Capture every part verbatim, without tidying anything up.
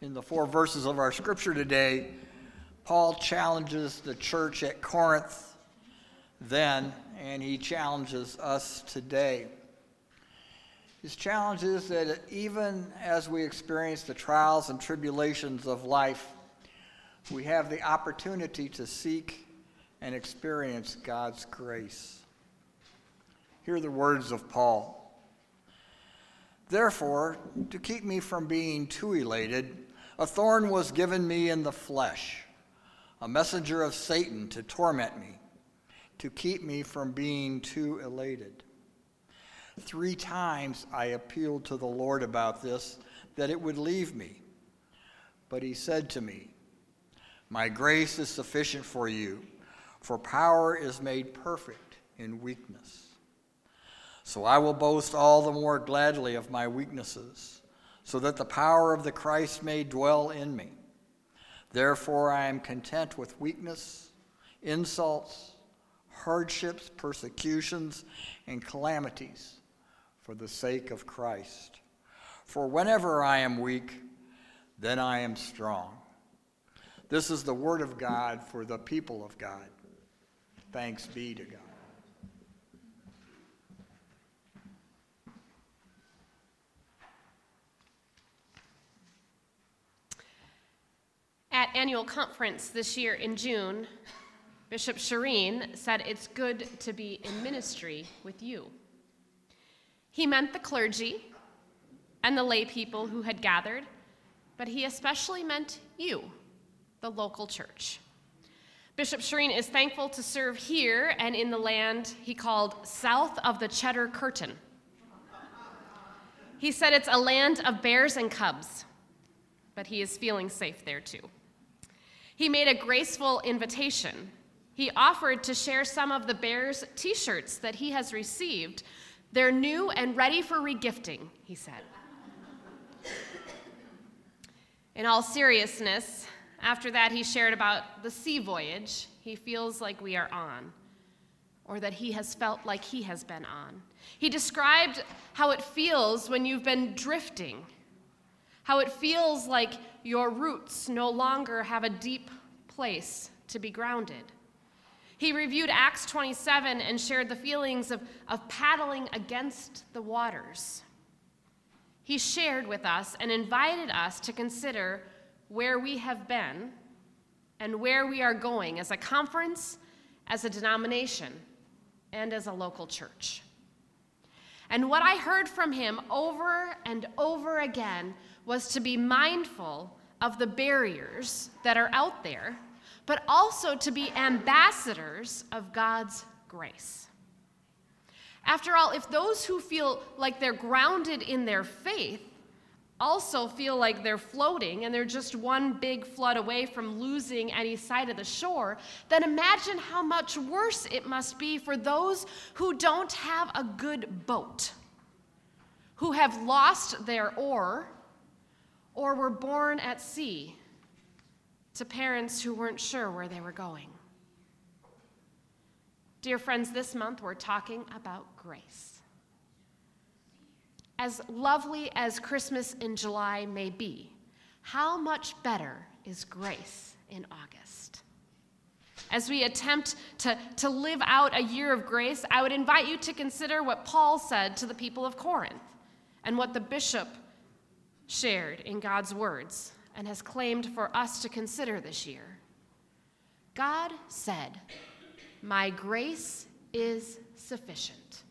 In the four verses of our scripture today, Paul challenges the church at Corinth then, and he challenges us today. His challenge is that even as we experience the trials and tribulations of life, we have the opportunity to seek and experience God's grace. Hear the words of Paul. Therefore, to keep me from being too elated, a thorn was given me in the flesh, a messenger of Satan to torment me, to keep me from being too elated. Three times I appealed to the Lord about this, that it would leave me. But he said to me, my grace is sufficient for you, for power is made perfect in weakness. So I will boast all the more gladly of my weaknesses, so that the power of the Christ may dwell in me. Therefore I am content with weakness, insults, hardships, persecutions, and calamities for the sake of Christ. For whenever I am weak, then I am strong. This is the word of God for the people of God. Thanks be to God. At annual conference this year in June, Bishop Shireen said it's good to be in ministry with you. He meant the clergy and the lay people who had gathered, but he especially meant you, the local church. Bishop Shireen is thankful to serve here and in the land he called south of the Cheddar Curtain. He said it's a land of bears and cubs, but he is feeling safe there too. He made a graceful invitation. He offered to share some of the Bears t-shirts that he has received. They're new and ready for regifting, he said. In all seriousness, after that he shared about the sea voyage he feels like we are on, or that he has felt like he has been on. He described how it feels when you've been drifting, how it feels like your roots no longer have a deep place to be grounded. He reviewed Acts twenty-seven and shared the feelings of, of paddling against the waters. He shared with us and invited us to consider where we have been and where we are going as a conference, as a denomination, and as a local church. And what I heard from him over and over again was to be mindful of the barriers that are out there, but also to be ambassadors of God's grace. After all, if those who feel like they're grounded in their faith also feel like they're floating and they're just one big flood away from losing any sight of the shore, then imagine how much worse it must be for those who don't have a good boat, who have lost their oar, or were born at sea to parents who weren't sure where they were going. Dear friends, this month we're talking about grace. As lovely as Christmas in July may be, how much better is grace in August? As we attempt to, to live out a year of grace, I would invite you to consider what Paul said to the people of Corinth and what the bishop shared in God's words and has claimed for us to consider this year. God said, my grace is sufficient.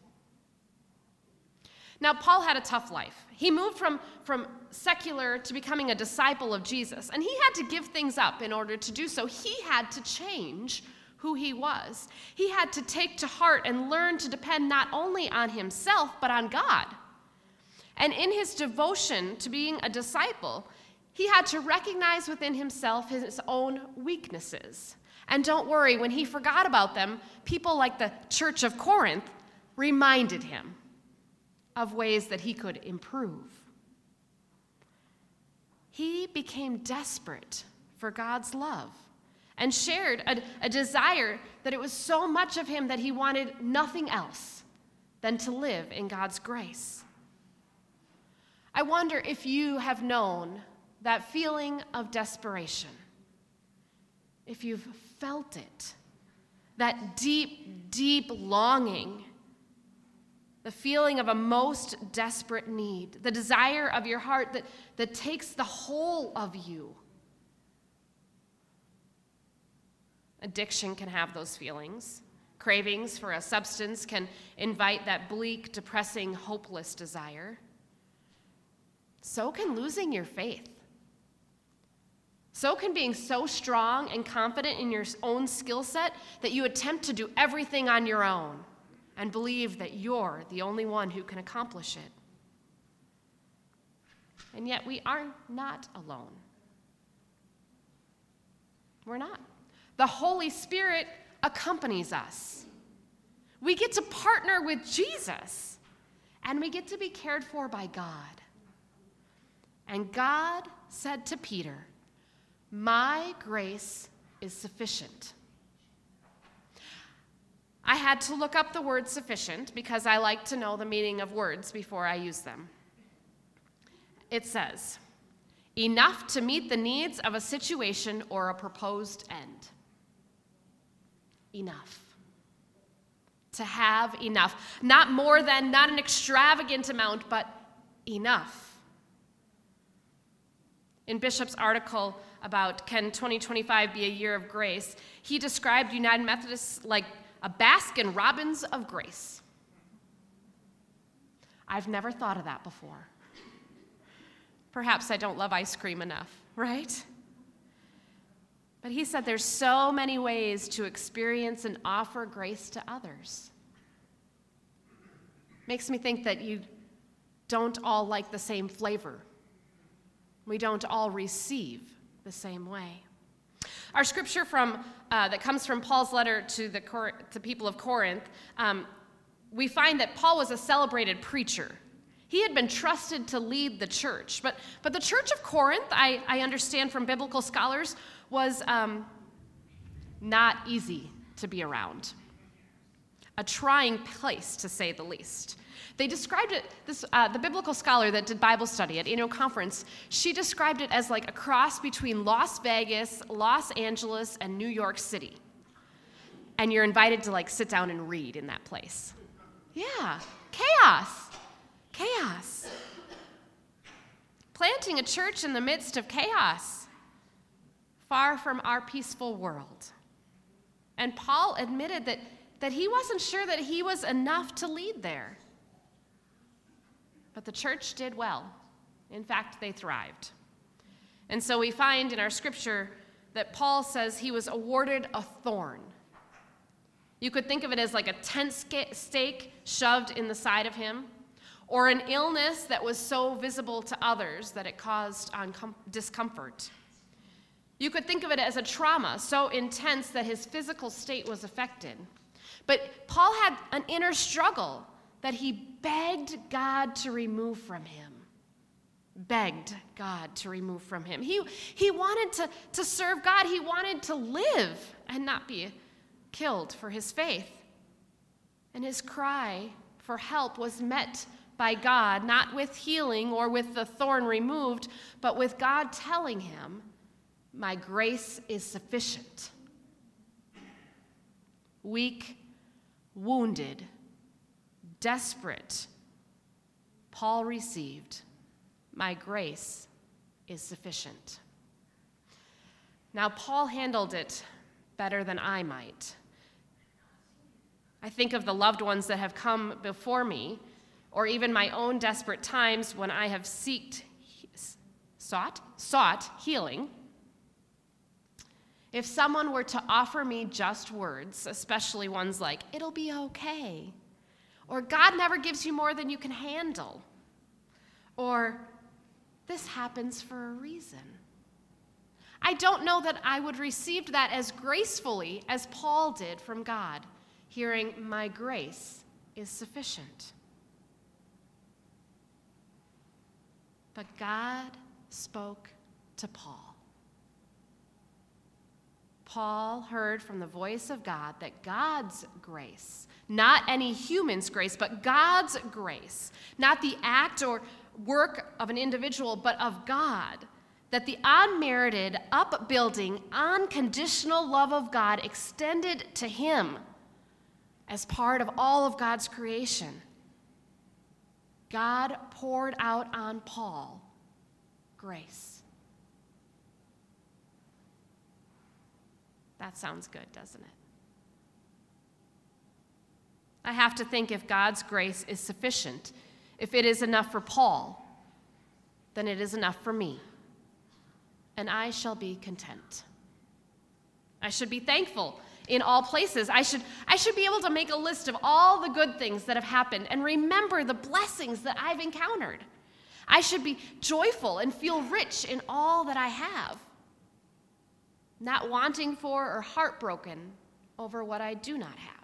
Now, Paul had a tough life. He moved from, from secular to becoming a disciple of Jesus, and he had to give things up in order to do so. He had to change who he was. He had to take to heart and learn to depend not only on himself, but on God. And in his devotion to being a disciple, he had to recognize within himself his own weaknesses. And don't worry, when he forgot about them, people like the Church of Corinth reminded him of ways that he could improve. He became desperate for God's love and shared a, a desire that it was so much of him that he wanted nothing else than to live in God's grace. I wonder if you have known that feeling of desperation, if you've felt it, that deep, deep longing, the feeling of a most desperate need, the desire of your heart that, that takes the whole of you. Addiction can have those feelings. Cravings for a substance can invite that bleak, depressing, hopeless desire. So can losing your faith. So can being so strong and confident in your own skill set that you attempt to do everything on your own and believe that you're the only one who can accomplish it. And yet we are not alone. We're not. The Holy Spirit accompanies us. We get to partner with Jesus, and we get to be cared for by God. And God said to Peter, "My grace is sufficient." I had to look up the word sufficient because I like to know the meaning of words before I use them. It says, enough to meet the needs of a situation or a proposed end. Enough. To have enough. Not more than, not an extravagant amount, but enough. In Bishop's article about can twenty twenty-five be a year of grace, he described United Methodists like a Baskin Robbins of grace. I've never thought of that before. Perhaps I don't love ice cream enough, right? But he said there's so many ways to experience and offer grace to others. Makes me think that you don't all like the same flavor. We don't all receive the same way. Our scripture from uh, that comes from Paul's letter to the Cor- to people of Corinth, um, we find that Paul was a celebrated preacher. He had been trusted to lead the church. But, but the church of Corinth, I, I understand from biblical scholars, was um, not easy to be around. A trying place, to say the least. They described it, this, uh, the biblical scholar that did Bible study at Annual Conference, she described it as like a cross between Las Vegas, Los Angeles, and New York City. And you're invited to like sit down and read in that place. Yeah, chaos. Chaos. Planting a church in the midst of chaos, far from our peaceful world. And Paul admitted that, that he wasn't sure that he was enough to lead there. But the church did well. In fact, they thrived. And so we find in our scripture that Paul says he was awarded a thorn. You could think of it as like a tent stake shoved in the side of him, or an illness that was so visible to others that it caused uncom- discomfort. You could think of it as a trauma so intense that his physical state was affected. But Paul had an inner struggle that he begged God to remove from him. Begged God to remove from him. He, he wanted to, to serve God. He wanted to live and not be killed for his faith. And his cry for help was met by God, not with healing or with the thorn removed, but with God telling him, "My grace is sufficient." Weak, wounded, desperate, Paul received, "My grace is sufficient." Now, Paul handled it better than I might. I think of the loved ones that have come before me, or even my own desperate times when I have seeked, sought, sought healing. If someone were to offer me just words, especially ones like, "It'll be okay," or "God never gives you more than you can handle," or "This happens for a reason," I don't know that I would receive that as gracefully as Paul did from God, hearing, "My grace is sufficient." But God spoke to Paul. Paul heard from the voice of God that God's grace, not any human's grace, but God's grace, not the act or work of an individual, but of God, that the unmerited, upbuilding, unconditional love of God extended to him as part of all of God's creation. God poured out on Paul grace. That sounds good, doesn't it? I have to think if God's grace is sufficient, if it is enough for Paul, then it is enough for me, and I shall be content. I should be thankful in all places. I should, I should be able to make a list of all the good things that have happened and remember the blessings that I've encountered. I should be joyful and feel rich in all that I have, not wanting for or heartbroken over what I do not have.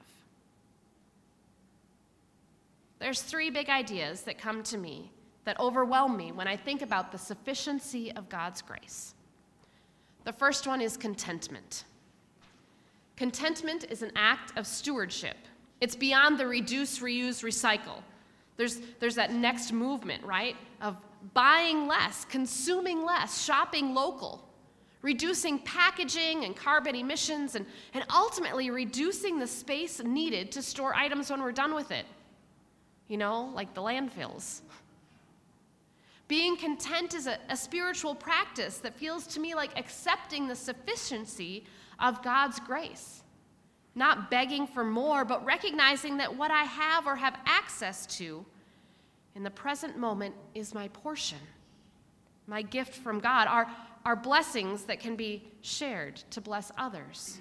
There's three big ideas that come to me that overwhelm me when I think about the sufficiency of God's grace. The first one is contentment. Contentment is an act of stewardship. It's beyond the reduce, reuse, recycle. There's, there's that next movement, right, of buying less, consuming less, shopping local, reducing packaging and carbon emissions, and, and ultimately reducing the space needed to store items when we're done with it. You know, like the landfills. Being content is a, a spiritual practice that feels to me like accepting the sufficiency of God's grace. Not begging for more, but recognizing that what I have or have access to in the present moment is my portion, my gift from God, our, our blessings that can be shared to bless others.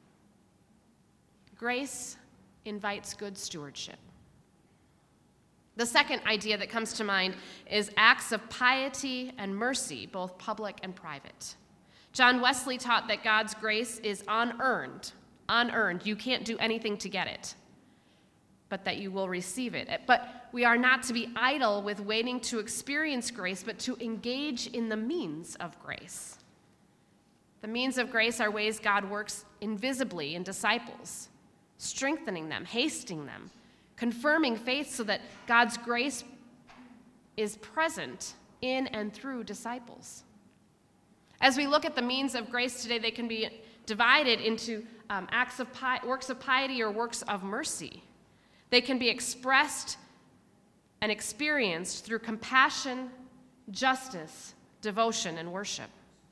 Grace invites good stewardship. The second idea that comes to mind is acts of piety and mercy, both public and private. John Wesley taught that God's grace is unearned. Unearned. You can't do anything to get it, but that you will receive it. But we are not to be idle with waiting to experience grace, but to engage in the means of grace. The means of grace are ways God works invisibly in disciples, strengthening them, hastening them, confirming faith so that God's grace is present in and through disciples. As we look at the means of grace today, they can be divided into um, acts of pi- works of piety or works of mercy. They can be expressed and experienced through compassion, justice, devotion, and worship.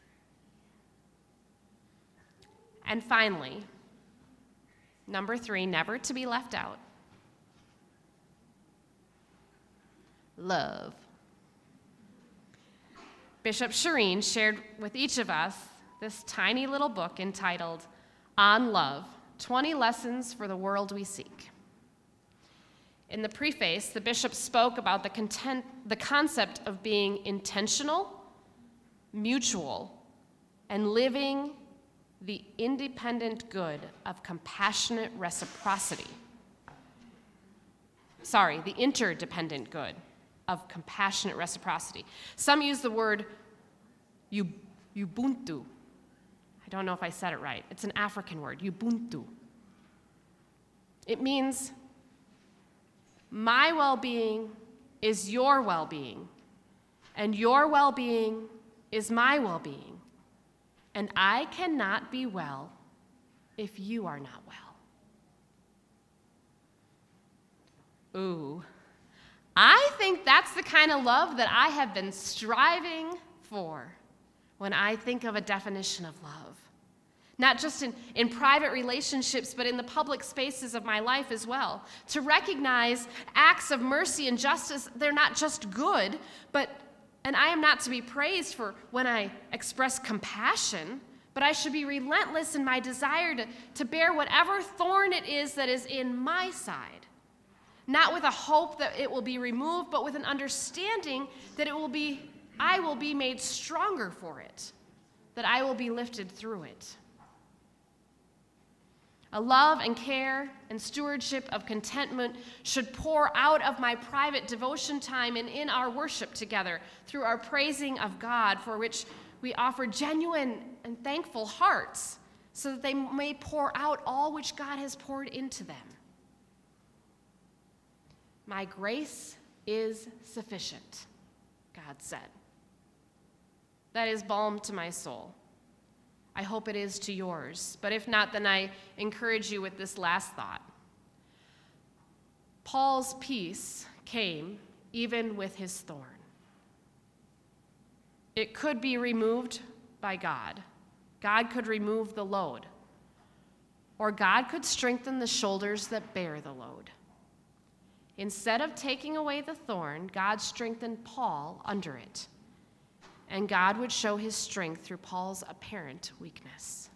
And finally, number three, never to be left out, love. Bishop Shireen shared with each of us this tiny little book entitled On Love, twenty Lessons for the World We Seek. In the preface, the bishop spoke about the, content, the concept of being intentional, mutual, and living the independent good of compassionate reciprocity. Sorry, the interdependent good of compassionate reciprocity. Some use the word Ubuntu. I don't know if I said it right. It's an African word, Ubuntu. It means my well-being is your well-being, and your well-being is my well-being, and I cannot be well if you are not well. Ooh. I think that's the kind of love that I have been striving for when I think of a definition of love. Not just in, in private relationships, but in the public spaces of my life as well. To recognize acts of mercy and justice, they're not just good, but, and I am not to be praised for when I express compassion, but I should be relentless in my desire to, to bear whatever thorn it is that is in my side. Not with a hope that it will be removed, but with an understanding that it will be, I will be made stronger for it, that I will be lifted through it. A love and care and stewardship of contentment should pour out of my private devotion time and in our worship together through our praising of God, for which we offer genuine and thankful hearts, so that they may pour out all which God has poured into them. My grace is sufficient, God said. That is balm to my soul. I hope it is to yours, but if not, then I encourage you with this last thought. Paul's peace came even with his thorn. It could be removed by God. God could remove the load, or God could strengthen the shoulders that bear the load. Instead of taking away the thorn, God strengthened Paul under it, and God would show his strength through Paul's apparent weakness.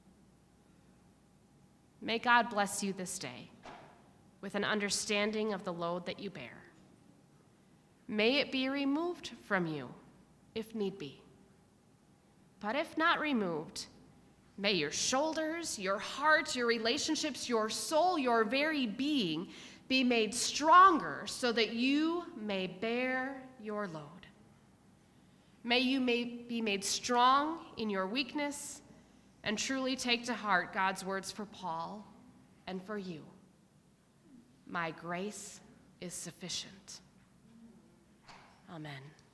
May God bless you this day with an understanding of the load that you bear. May it be removed from you if need be. But if not removed, may your shoulders, your heart, your relationships, your soul, your very being be made stronger so that you may bear your load. May you may be made strong in your weakness and truly take to heart God's words for Paul and for you. My grace is sufficient. Amen.